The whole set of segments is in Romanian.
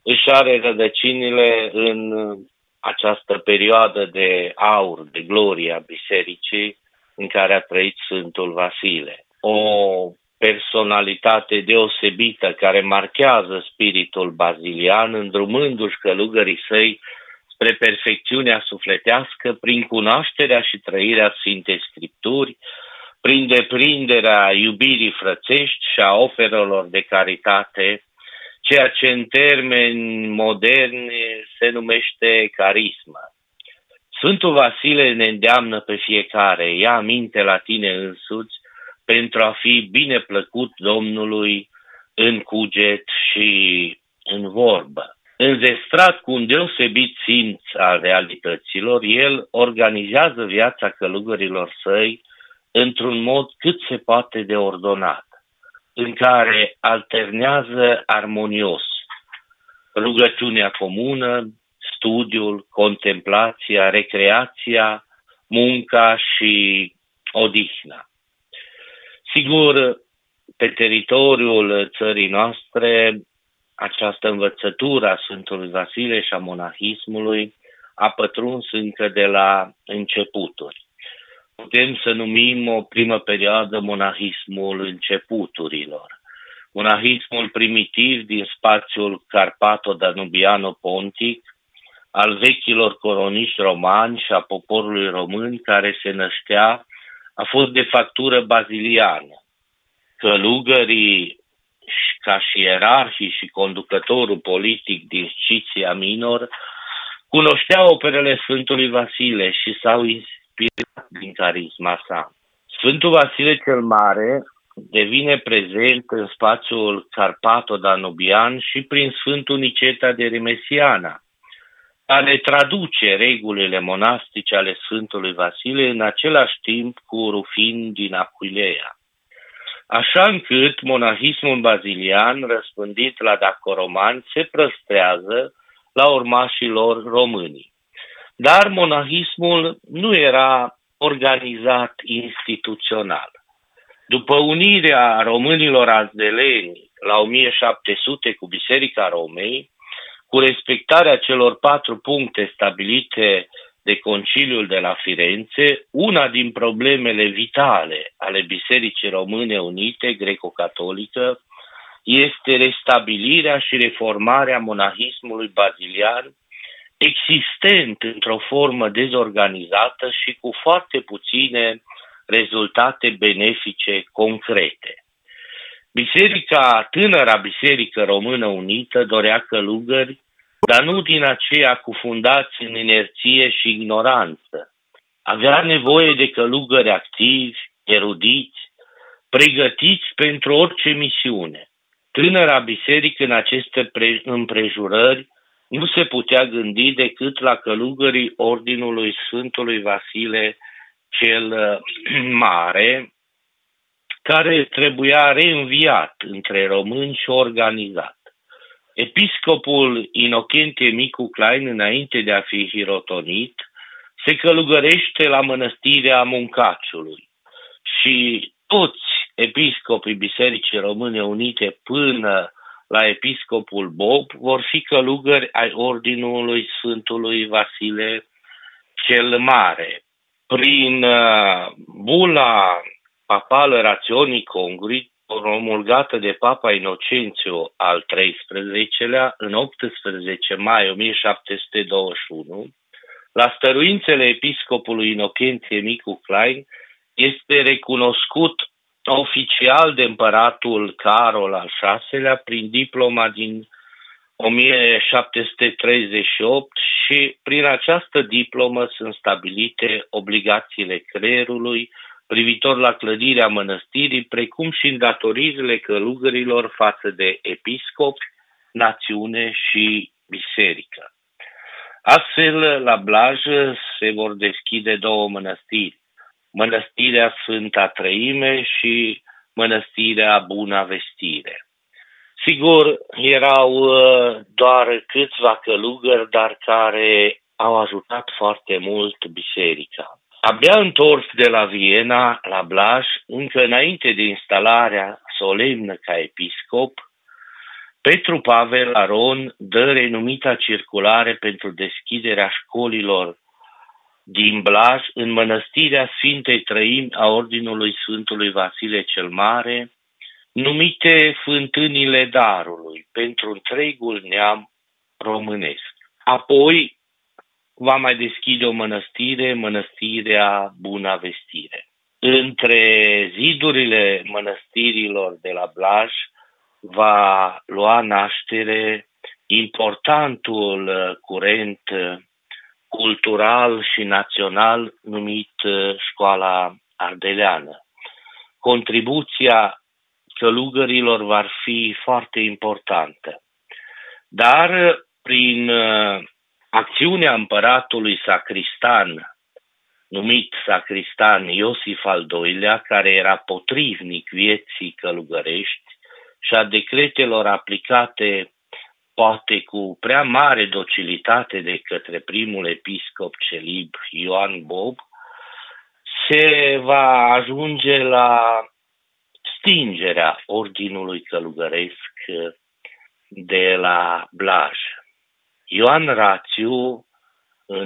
își are rădăcinile în această perioadă de aur, de glorie a bisericii în care a trăit Sfântul Vasile. O personalitate deosebită care marchează spiritul bazilian, îndrumându-și călugării săi spre perfecțiunea sufletească prin cunoașterea și trăirea Sfintei Scripturi, prin deprinderea iubirii frățești și a oferelor de caritate, ceea ce în termeni moderni se numește carismă. Sfântul Vasile ne îndeamnă pe fiecare: ia aminte la tine însuți pentru a fi bine plăcut Domnului în cuget și în vorbă. Înzestrat cu un deosebit simț al realităților, el organizează viața călugărilor săi într-un mod cât se poate de ordonat, în care alternează armonios rugăciunea comună, studiul, contemplația, recreația, munca și odihna. Sigur, pe teritoriul țării noastre, această învățătură a Sfântului Vasile și a monahismului a pătruns încă de la începuturi. Putem să numim o primă perioadă monahismul începuturilor. Monahismul primitiv din spațiul carpato-danubiano-pontic, al vechilor coloniști romani și a poporului român care se năștea, a fost de factură baziliană. Călugării, ca și ierarhii și conducătorul politic din Sciția Minor, cunoșteau operele Sfântului Vasile și s-au inspirat din carisma sa. Sfântul Vasile cel Mare devine prezent în spațiul carpato-danubian și prin Sfântul Niceta de Remesiana, care traduce regulile monastice ale Sfântului Vasile în același timp cu Rufin din Aquileia. Așa încât monahismul bazilian răspândit la dacoromani se prăstrează la urmașii lor românii. Dar monahismul nu era organizat instituțional. După unirea românilor ardeleni la 1700 cu Biserica Romei, cu respectarea celor 4 puncte stabilite de Conciliul de la Firenze, una din problemele vitale ale Bisericii Române Unite greco-catolică este restabilirea și reformarea monahismului bazilian, existent într-o formă dezorganizată și cu foarte puține rezultate benefice concrete. Tânăra Biserică Română Unită dorea călugări, dar nu din aceea cufundați în inerție și ignoranță. Avea nevoie de călugări activi, erudiți, pregătiți pentru orice misiune. Tânăra biserică în aceste împrejurări nu se putea gândi decât la călugării Ordinului Sfântului Vasile cel Mare, care trebuia reînviat între români și organizat. Episcopul Inocentie Micu Klein, înainte de a fi hirotonit, se călugărește la mănăstirea Muncaciului și toți episcopii Bisericii Române Unite până la episcopul Bob vor fi călugări ai Ordinului Sfântului Vasile cel Mare. Prin bula papală Rationii Congri, promulgată de Papa Inocențiu al XIII-lea în 18 mai 1721, la stăruințele episcopului Inocentie Micu Klein, este recunoscut oficial de împăratul Carol al VI-lea prin diploma din 1738 și prin această diplomă sunt stabilite obligațiile clerului privitor la clădirea mănăstirii, precum și îndatoririle călugărilor față de episcopi, națiune și biserică. Astfel, la Blaj se vor deschide 2 mănăstiri, Mănăstirea Sfânta Trăime și Mănăstirea Buna Vestire. Sigur, erau doar câțiva călugări, dar care au ajutat foarte mult biserica. Abia întors de la Viena, la Blaj, încă înainte de instalarea solemnă ca episcop, Petru Pavel Aron dă renumita circulare pentru deschiderea școlilor din Blaj în mănăstirea Sfintei Trăimi a Ordinului Sfântului Vasile cel Mare, numite Fântânile Darului, pentru întregul neam românesc. Apoi va mai deschide o mănăstire, Mănăstirea Buna Vestire. Între zidurile mănăstirilor de la Blaj va lua naștere importantul curent cultural și național numit Școala Ardeleană. Contribuția călugărilor va fi foarte importantă. Dar prin acțiunea împăratului sacristan, numit sacristan Iosif al II-lea, care era potrivnic vieții călugărești și a decretelor aplicate poate cu prea mare docilitate de către primul episcop celib Ioan Bob, se va ajunge la stingerea ordinului călugăresc de la Blaj. Ioan Rațiu, în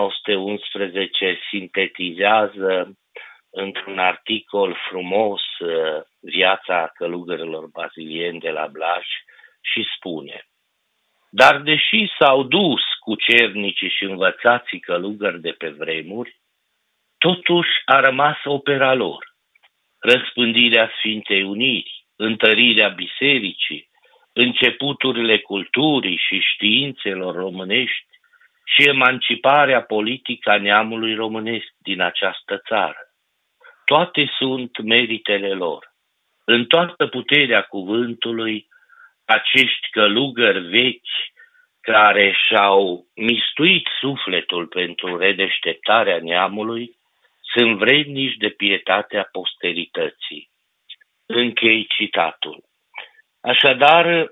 1911, sintetizează într-un articol frumos viața călugărilor bazilieni de la Blaj și spune: dar deși s-au dus cucernicii și învățații călugări de pe vremuri, totuși a rămas opera lor: răspândirea Sfintei Uniri, întărirea bisericii, începuturile culturii și științelor românești și emanciparea politică a neamului românesc din această țară. Toate sunt meritele lor. În toată puterea cuvântului, acești călugări vechi care și-au mistuit sufletul pentru redeșteptarea neamului sunt vrednici de pietatea posterității. Închei citatul. Așadar,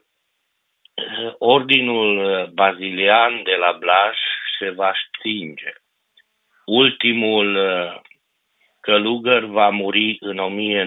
ordinul bazilian de la Blaj se va stinge. Ultimul călugăr va muri în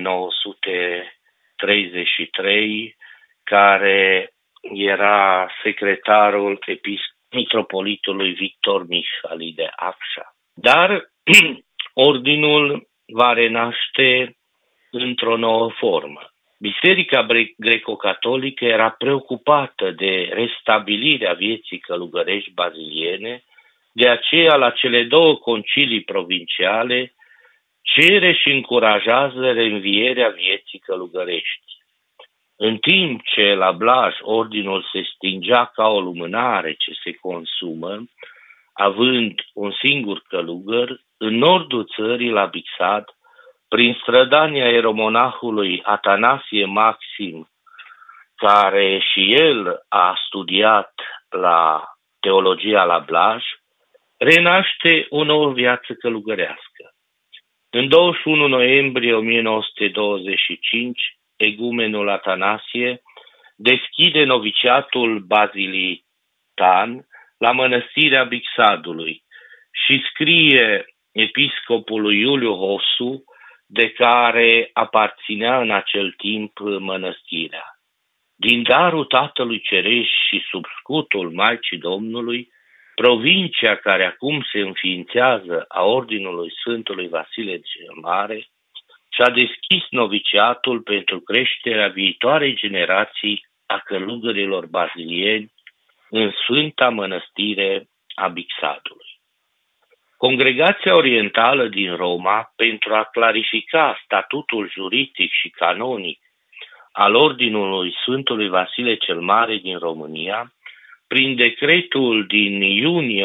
1933, care era secretarul mitropolitului Victor Mihail de Acșa. Dar ordinul va renaște într-o nouă formă. Biserica greco-catolică era preocupată de restabilirea vieții călugărești baziliene, de aceea la cele două concilii provinciale cere și încurajează reînvierea vieții călugărești. În timp ce la Blaj ordinul se stingea ca o lumânare ce se consumă, având un singur călugăr, în nordul țării, la Bixad, prin strădania eromonahului Atanasie Maxim, care și el a studiat la teologia la Blaj, renaște o nouă viață călugărească. În 21 noiembrie 1925, egumenul Atanasie deschide noviciatul bazilitan la mănăstirea Bixadului și scrie episcopului Iuliu Hosu, de care aparținea în acel timp mănăstirea: din darul Tatălui Cerești și sub scutul Maicii Domnului, provincia care acum se înființează a Ordinului Sfântului Vasile cel Mare și-a deschis noviciatul pentru creșterea viitoarei generații a călugărilor bazilieni în Sfânta Mănăstire a Bixadului. Congregația Orientală din Roma, pentru a clarifica statutul juridic și canonic al Ordinului Sfântului Vasile cel Mare din România, prin decretul din iunie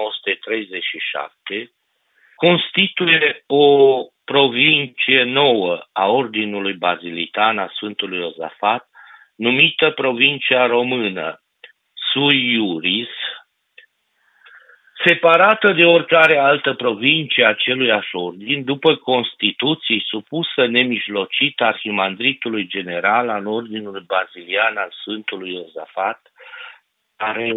1937, constituie o provincie nouă a Ordinului Bazilitan a Sfântului Iosafat, numită Provincia Română, sui iuris, separată de oricare altă provincie a aceluiași ordin, după Constituții, supusă nemijlocit arhimandritului general al Ordinului Bazilian al Sfântului Iosafat, care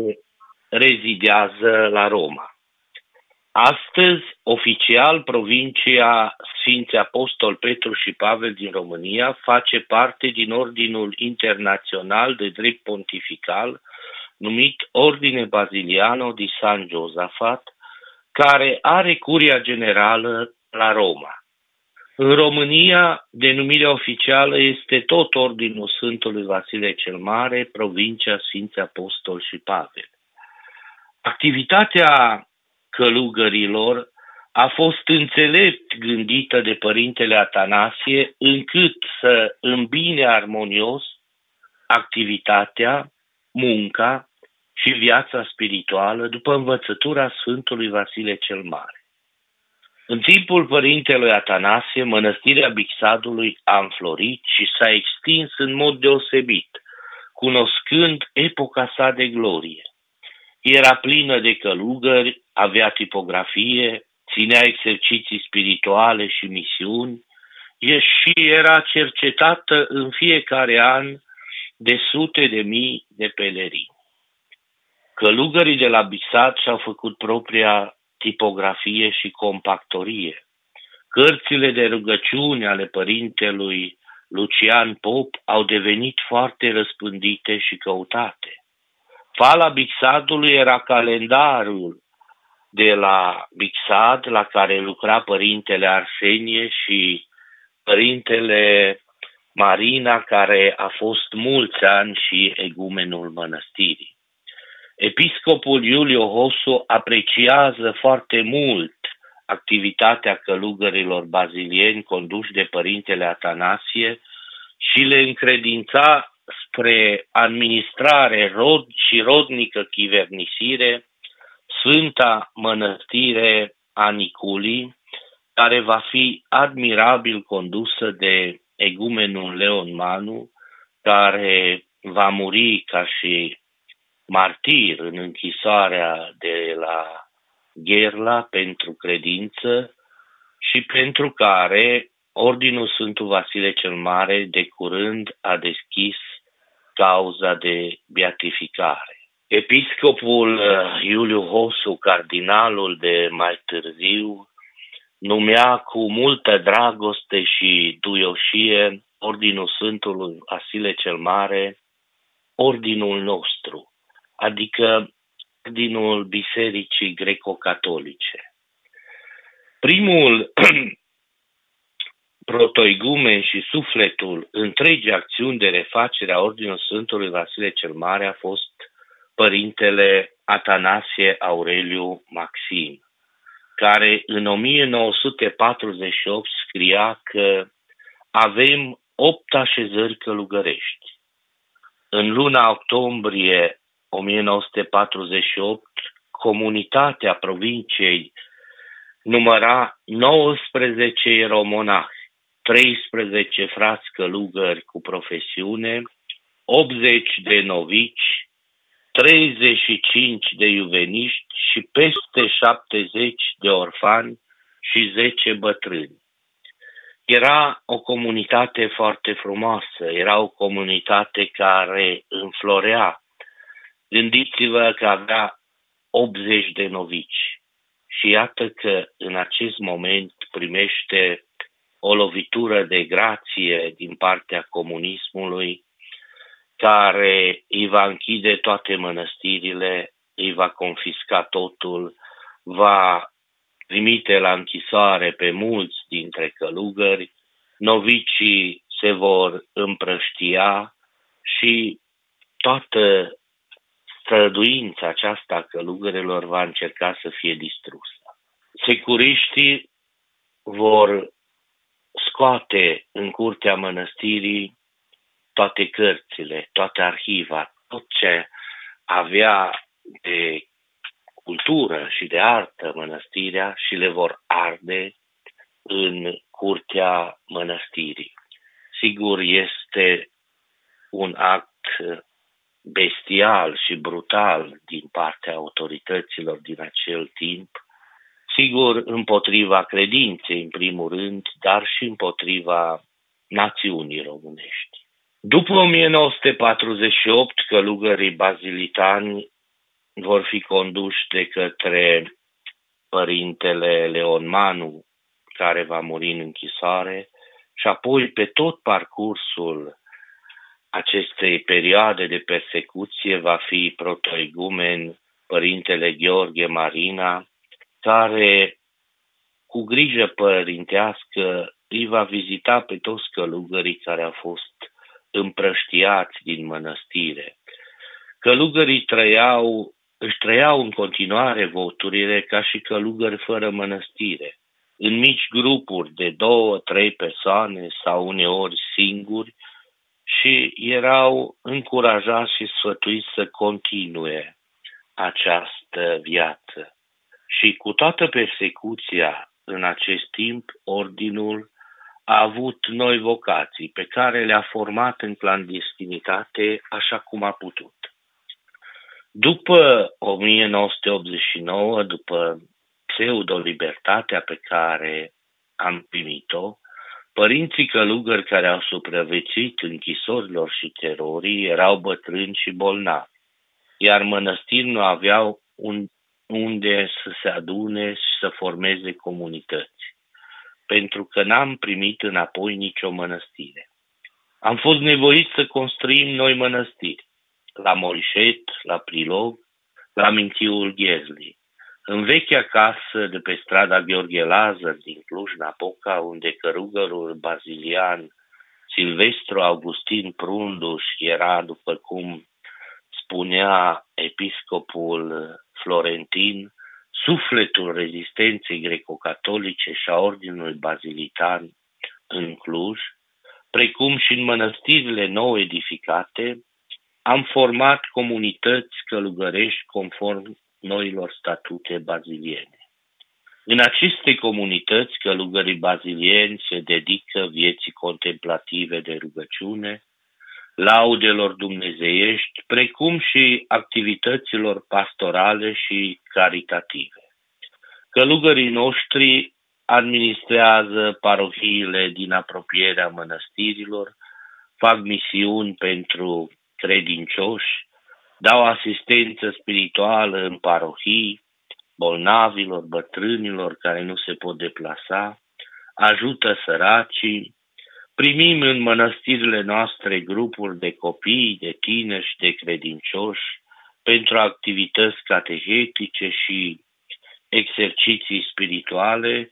rezidează la Roma. Astăzi, oficial, provincia Sfinții Apostol Petru și Pavel din România face parte din Ordinul Internațional de Drept Pontifical, numit Ordine Basiliano di San Josafat, care are curia generală la Roma. În România, denumirea oficială este tot Ordinul Sfântului Vasile cel Mare, provincia Sfinții Apostol și Pavel. Activitatea călugărilor a fost înțelept gândită de Părintele Atanasie, încât să îmbine armonios activitatea, munca și viața spirituală după învățătura Sfântului Vasile cel Mare. În timpul Părintelui Atanasie, mănăstirea Bixadului a înflorit și s-a extins în mod deosebit, cunoscând epoca sa de glorie. Era plină de călugări, avea tipografie, ținea exerciții spirituale și misiuni și era cercetată în fiecare an de sute de mii de pelerini. Călugării de la Bixad și-au făcut propria tipografie și compactorie. Cărțile de rugăciune ale părintelui Lucian Pop au devenit foarte răspândite și căutate. Fala Bixadului era calendarul de la Bixad, la care lucra părintele Arsenie și părintele Marina, care a fost mulți ani și egumenul mănăstirii. Episcopul Iuliu Hosu apreciază foarte mult activitatea călugărilor bazilieni conduși de Părintele Atanasie și le încredința spre administrare și rodnică chivernisire Sfânta Mănăstire a Niculii, care va fi admirabil condusă de egumenul Leon Manu, care va muri ca și martir în închisoarea de la Gherla pentru credință și pentru care Ordinul Sfântul Vasile cel Mare de curând a deschis cauza de beatificare. Episcopul Iuliu Hosu, cardinalul de mai târziu, numea cu multă dragoste și duioșie Ordinul Sfântului Vasile cel Mare Ordinul nostru, adică Ordinul Bisericii Greco-Catolice. Primul protoigumen și sufletul întregii acțiuni de refacere a Ordinului Sfântului Vasile cel Mare a fost Părintele Atanasie Aureliu Maxim, care în 1948 scria că avem 8 așezări călugărești. În luna octombrie 1948, comunitatea provinciei număra 19 ieromonahi, 13 frați călugări cu profesiune, 80 de novici, 35 de iuveniști și peste 70 de orfani și 10 bătrâni. Era o comunitate foarte frumoasă, era o comunitate care înflorea. Gândiți-vă că avea 80 de novici și iată că în acest moment primește o lovitură de grație din partea comunismului, care îi va închide toate mănăstirile, îi va confisca totul, va trimite la închisoare pe mulți dintre călugări, novicii se vor împrăștia și toată străduința aceasta a călugărilor va încerca să fie distrusă. Securiștii vor scoate în curtea mănăstirii toate cărțile, toată arhiva, tot ce avea de cultură și de artă mănăstirea și le vor arde în curtea mănăstirii. Sigur, este un act bestial și brutal din partea autorităților din acel timp, sigur împotriva credinței în primul rând, dar și împotriva națiunii românești. După 1948, călugării bazilitani vor fi conduși de către Părintele Leon Manu care va muri în închisoare, și apoi pe tot parcursul acestei perioade de persecuție va fi protoigumen Părintele Gheorghe Marina, care cu grijă părintească îi va vizita pe toți călugării care au fost împrăștiați din mănăstire. Călugării își trăiau în continuare voturile ca și călugări fără mănăstire, în mici grupuri de 2-3 persoane sau uneori singuri, și erau încurajați și sfătuiți să continue această viață. Și cu toată persecuția în acest timp, ordinul a avut noi vocații pe care le-a format în clandestinitate așa cum a putut. După 1989, după pseudo-libertatea pe care am primit-o, părinții călugări care au supraviețuit închisorilor și terorii erau bătrâni și bolnavi, iar mănăstiri nu aveau unde să se adune și să formeze comunități, pentru că n-am primit înapoi nicio mănăstire. Am fost nevoiți să construim noi mănăstiri, la Morișet, la Prilog, la Mințiul Ghezli, în vechea casă de pe strada Gheorghe Lazar din Cluj-Napoca, unde călugărul bazilian Silvestru Augustin Prunduș era, după cum spunea episcopul florentin, sufletul rezistenței greco-catolice și a ordinului bazilitan în Cluj, precum și în mănăstirile nou edificate, am format comunități călugărești conform noilor statute baziliene. În aceste comunități, călugării bazilieni se dedică vieții contemplative de rugăciune, laudelor dumnezeiești, precum și activităților pastorale și caritative. Călugării noștri administrează parohiile din apropierea mănăstirilor, fac misiuni pentru credincioși, dau asistență spirituală în parohii, bolnavilor, bătrânilor care nu se pot deplasa, ajută săracii. Primim în mănăstirile noastre grupuri de copii, de tineri și de credincioși pentru activități catehetice și exerciții spirituale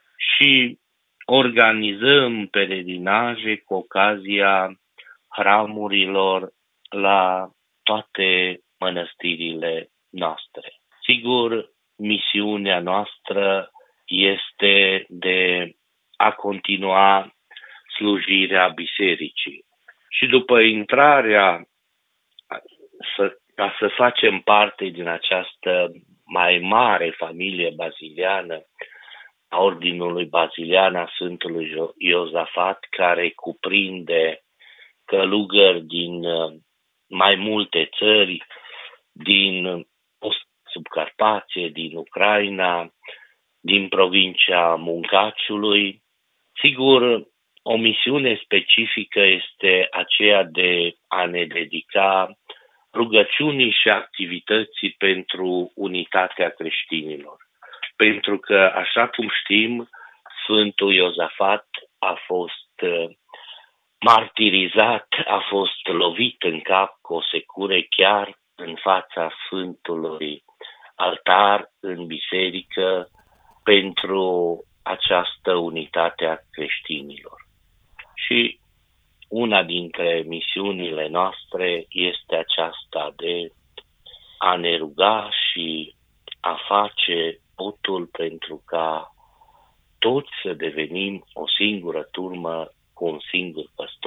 și organizăm peregrinaje cu ocazia hramurilor la toate mănăstirile noastre. Sigur, misiunea noastră este de a continua slujirea bisericii. Și după intrarea, ca să facem parte din această mai mare familie baziliană a Ordinului Bazilian a Sfântului Iosafat, care cuprinde călugări din mai multe țări, din Subcarpație, din Ucraina, din provincia Muncaciului. Sigur, o misiune specifică este aceea de a ne dedica rugăciunii și activității pentru unitatea creștinilor. Pentru că, așa cum știm, Sfântul Iosafat a fost martirizat, a fost lovit în cap cu o secure chiar în fața Sfântului altar în biserică pentru această unitate a creștinilor. Și una dintre misiunile noastre este aceasta de a ne ruga și a face totul pentru ca toți să devenim o singură turmă cu un singur păstor.